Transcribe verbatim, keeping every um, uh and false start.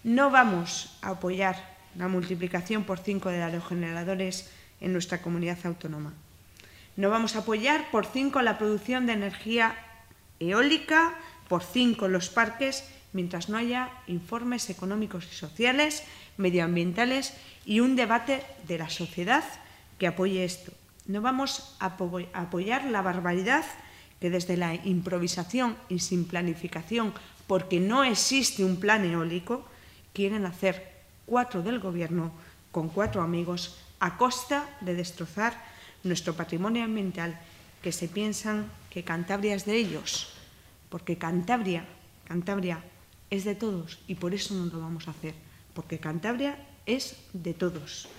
No vamos a apoyar la multiplicación por cinco de aerogeneradores en nuestra comunidad autónoma. No vamos a apoyar por cinco la producción de energía eólica, por cinco los parques, mientras no haya informes económicos y sociales, medioambientales y un debate de la sociedad que apoye esto. No vamos a apoyar la barbaridad que desde la improvisación y sin planificación, porque no existe un plan eólico, quieren hacer cuatro del Gobierno con cuatro amigos a costa de destrozar nuestro patrimonio ambiental, que se piensan que Cantabria es de ellos, porque Cantabria, Cantabria es de todos y por eso no lo vamos a hacer, porque Cantabria es de todos.